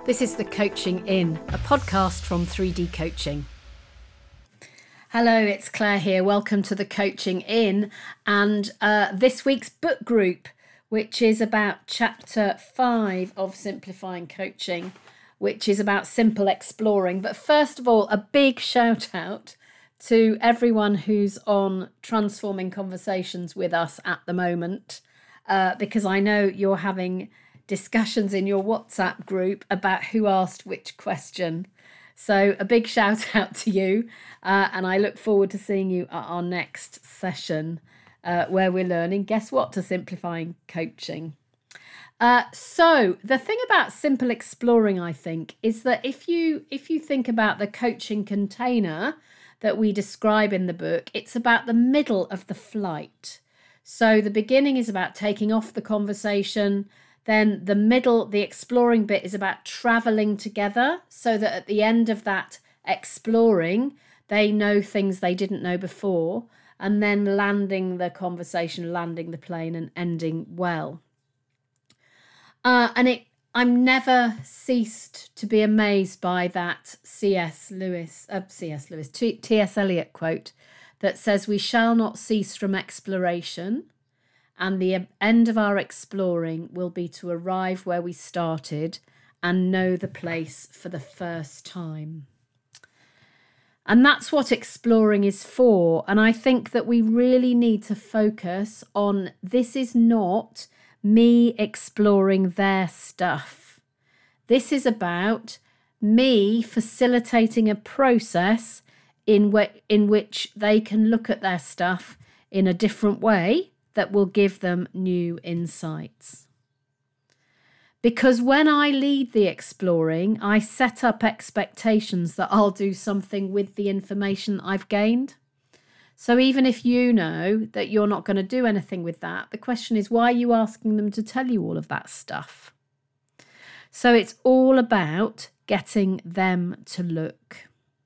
This is the Coaching In, a podcast from 3D Coaching. Hello, it's Claire here. Welcome to the Coaching In and this week's book group, which is about chapter 5 of Simplifying Coaching, which is about simple exploring. But first of all, a big shout out to everyone who's on Transforming Conversations with us at the moment, because I know you're having discussions in your WhatsApp group about who asked which question. So a big shout out to you, and I look forward to seeing you at our next session where we're learning, guess what, to simplifying coaching. So the thing about simple exploring, I think, is that if you think about the coaching container that we describe in the book, it's about the middle of the flight. So the beginning is about taking off the conversation. Then the middle, the exploring bit, is about traveling together so that at the end of that exploring, they know things they didn't know before, and then landing the conversation, landing the plane and ending well. I'm never ceased to be amazed by that T.S. Eliot quote that says, "We shall not cease from exploration, and the end of our exploring will be to arrive where we started and know the place for the first time." And that's what exploring is for. And I think that we really need to focus on, this is not me exploring their stuff. This is about me facilitating a process in which they can look at their stuff in a different way that will give them new insights. Because when I lead the exploring, I set up expectations that I'll do something with the information I've gained. So even if you know that you're not going to do anything with that, the question is, why are you asking them to tell you all of that stuff? So it's all about getting them to look.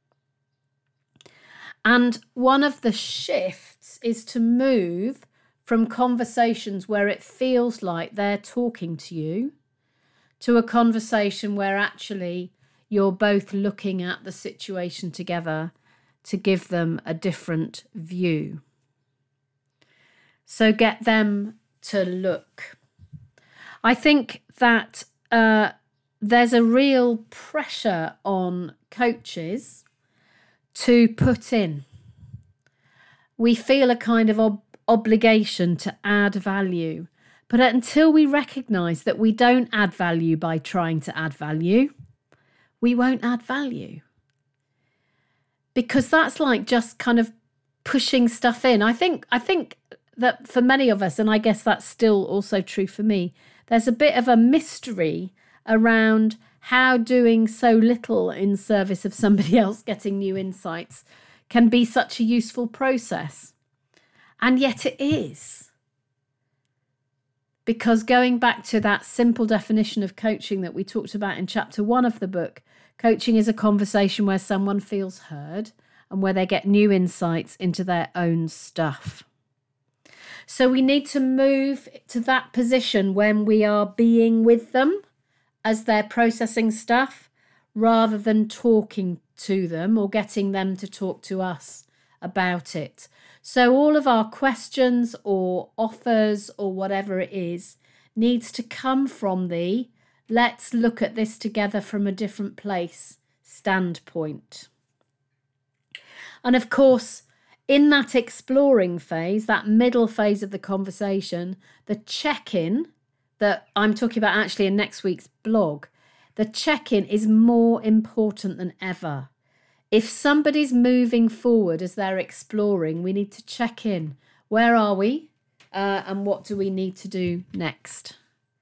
And one of the shifts is to move from conversations where it feels like they're talking to you to a conversation where actually you're both looking at the situation together to give them a different view. So get them to look. I think that there's a real pressure on coaches to put in. We feel a kind of obligation to add value. But until we recognise that we don't add value by trying to add value, we won't add value. Because that's like just kind of pushing stuff in. I think that for many of us, and I guess that's still also true for me, there's a bit of a mystery around how doing so little in service of somebody else getting new insights can be such a useful process. And yet it is. Because going back to that simple definition of coaching that we talked about in chapter 1 of the book, coaching is a conversation where someone feels heard and where they get new insights into their own stuff. So we need to move to that position when we are being with them as they're processing stuff, rather than talking to them or getting them to talk to us about it. So all of our questions or offers or whatever it is needs to come from the let's look at this together from a different place standpoint. And of course, in that exploring phase, that middle phase of the conversation, the check-in that I'm talking about actually in next week's blog, the check-in is more important than ever. If somebody's moving forward as they're exploring, we need to check in. Where are we? And what do we need to do next?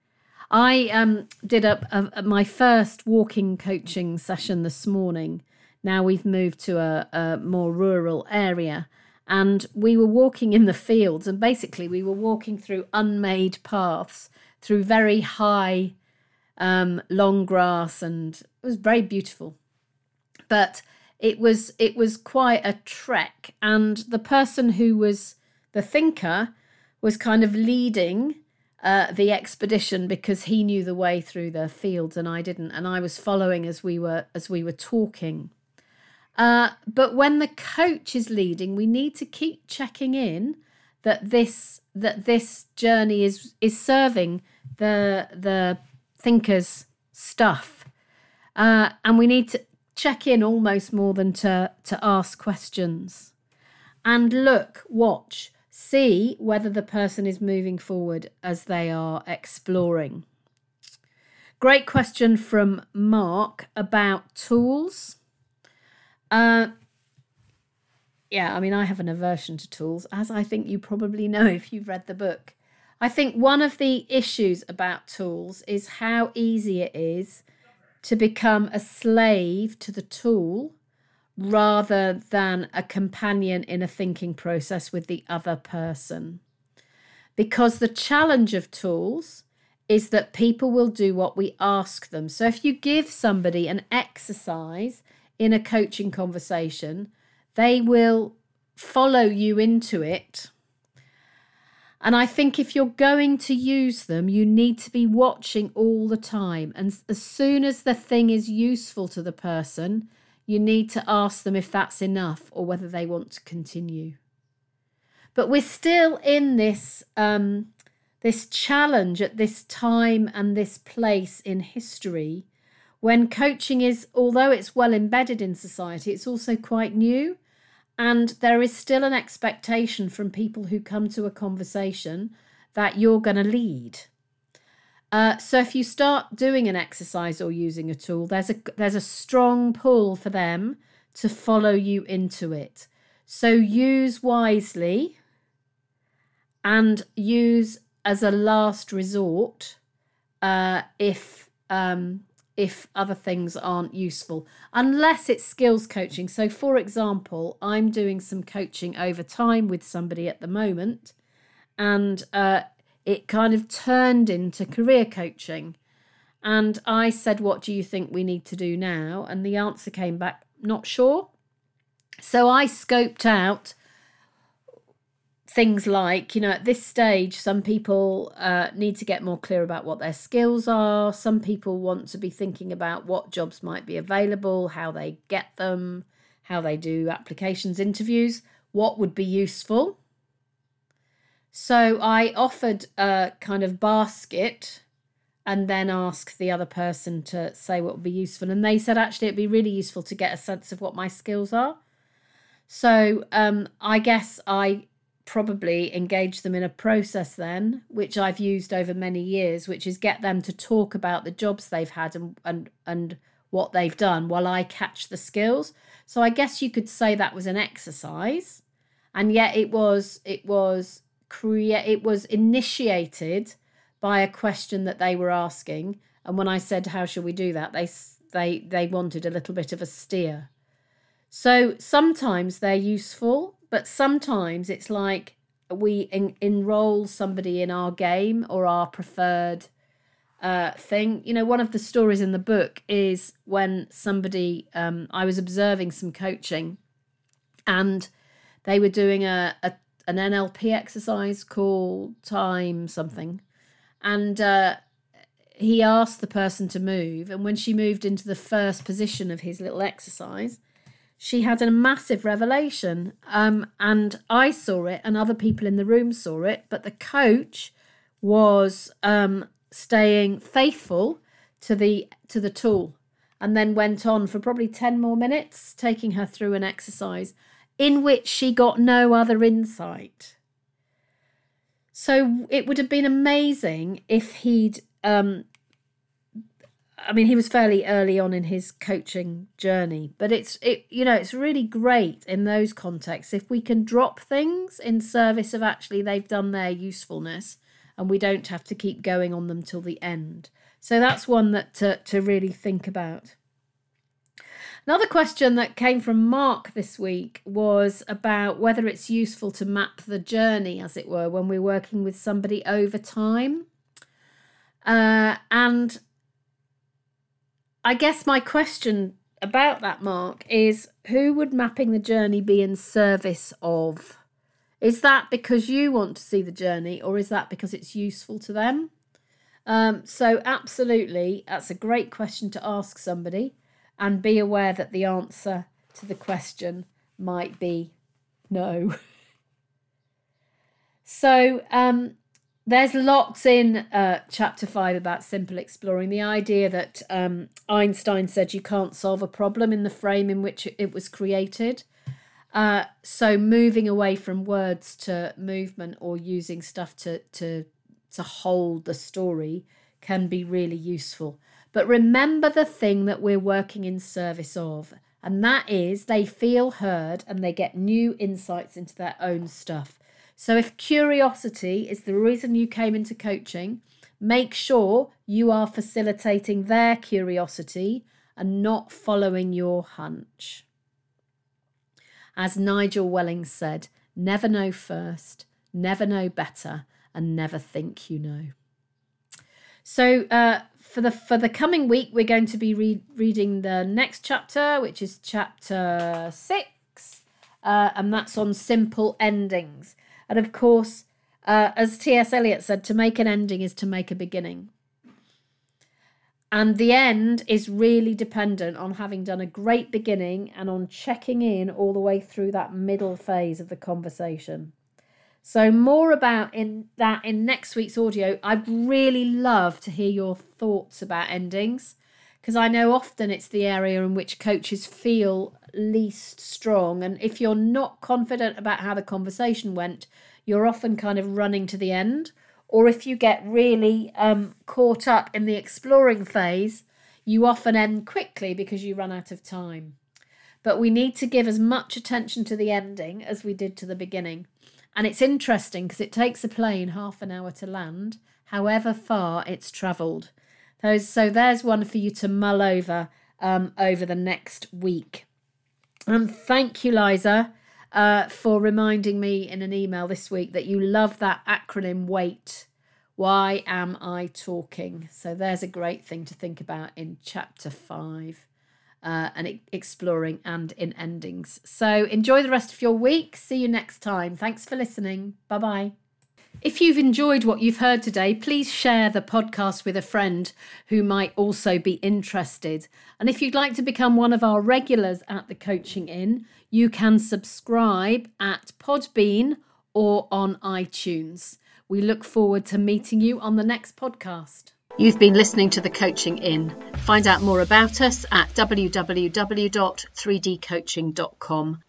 I did my first walking coaching session this morning. Now we've moved to a more rural area. And we were walking in the fields. And basically we were walking through unmade paths, through very high, long grass. And it was very beautiful. But it was quite a trek, and the person who was the thinker was kind of leading the expedition because he knew the way through the fields and I didn't, and I was following as we were talking. But when the coach is leading, we need to keep checking in that this journey is serving the thinker's stuff, and we need to check in almost more than to ask questions, and look, watch, see whether the person is moving forward as they are exploring. Great question from Mark about tools. I have an aversion to tools, as I think you probably know if you've read the book. I think one of the issues about tools is how easy it is to become a slave to the tool rather than a companion in a thinking process with the other person. Because the challenge of tools is that people will do what we ask them. So if you give somebody an exercise in a coaching conversation, they will follow you into it. And I think if you're going to use them, you need to be watching all the time. And as soon as the thing is useful to the person, you need to ask them if that's enough or whether they want to continue. But we're still in this challenge at this time and this place in history when coaching is, although it's well embedded in society, it's also quite new. And there is still an expectation from people who come to a conversation that you're going to lead. So if you start doing an exercise or using a tool, there's a strong pull for them to follow you into it. So use wisely and use as a last resort if other things aren't useful, unless it's skills coaching. So, for example, I'm doing some coaching over time with somebody at the moment, and it kind of turned into career coaching. And I said, what do you think we need to do now? And the answer came back, not sure. So I scoped out things like, at this stage, some people need to get more clear about what their skills are. Some people want to be thinking about what jobs might be available, how they get them, how they do applications, interviews, what would be useful. So I offered a kind of basket and then asked the other person to say what would be useful. And they said, actually, it'd be really useful to get a sense of what my skills are. So I guess I probably engage them in a process then, which I've used over many years, which is get them to talk about the jobs they've had and what they've done while I catch the skills. So I guess you could say that was an exercise, and yet it was initiated by a question that they were asking. And when I said, how shall we do that, they wanted a little bit of a steer. So sometimes they're useful, but sometimes it's like we enroll somebody in our game or our preferred thing. One of the stories in the book is when somebody, I was observing some coaching and they were doing an NLP exercise called time something. And he asked the person to move. And when she moved into the first position of his little exercise, she had a massive revelation, and I saw it and other people in the room saw it, but the coach was staying faithful to the tool and then went on for probably 10 more minutes, taking her through an exercise in which she got no other insight. So it would have been amazing if he'd... he was fairly early on in his coaching journey, but it's really great in those contexts if we can drop things in service of actually they've done their usefulness and we don't have to keep going on them till the end. So that's one that to really think about. Another question that came from Mark this week was about whether it's useful to map the journey, as it were, when we're working with somebody over time. And I guess my question about that, Mark, is who would mapping the journey be in service of Is that because you want to see the journey, or is that because it's useful to them? So absolutely, that's a great question to ask somebody, and be aware that the answer to the question might be no. So there's lots in chapter 5 about simple exploring. The idea that Einstein said you can't solve a problem in the frame in which it was created. So moving away from words to movement, or using stuff to hold the story, can be really useful. But remember the thing that we're working in service of, and that is they feel heard and they get new insights into their own stuff. So if curiosity is the reason you came into coaching, make sure you are facilitating their curiosity and not following your hunch. As Nigel Welling said, never know first, never know better, and never think you know. So for the coming week, we're going to be reading the next chapter, which is chapter 6, and that's on simple endings. And of course, as T.S. Eliot said, to make an ending is to make a beginning. And the end is really dependent on having done a great beginning and on checking in all the way through that middle phase of the conversation. So more about that in next week's audio. I'd really love to hear your thoughts about endings, because I know often it's the area in which coaches feel least strong. And if you're not confident about how the conversation went, you're often kind of running to the end. Or if you get really caught up in the exploring phase, you often end quickly because you run out of time. But we need to give as much attention to the ending as we did to the beginning. And it's interesting because it takes a plane half an hour to land, however far it's travelled. So there's one for you to mull over the next week. Thank you, Liza, for reminding me in an email this week that you love that acronym WAIT. Why am I talking? So there's a great thing to think about in chapter 5 and exploring and in endings. So enjoy the rest of your week. See you next time. Thanks for listening. Bye-bye. If you've enjoyed what you've heard today, please share the podcast with a friend who might also be interested. And if you'd like to become one of our regulars at the Coaching Inn, you can subscribe at Podbean or on iTunes. We look forward to meeting you on the next podcast. You've been listening to the Coaching Inn. Find out more about us at www.3dcoaching.com.